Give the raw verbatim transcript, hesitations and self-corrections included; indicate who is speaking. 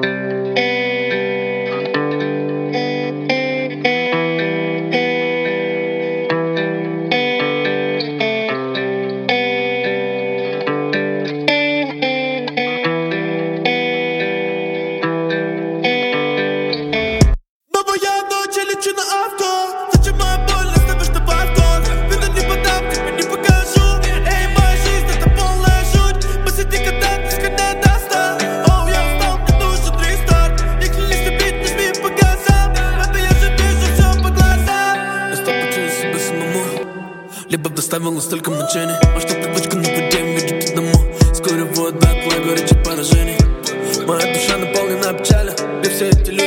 Speaker 1: Либо доставила столько мучений, а что привычка на время ведет к дому. Скоро вот бэклэг, горечь от поражений. Моя душа наполнена печалью, где все эти люди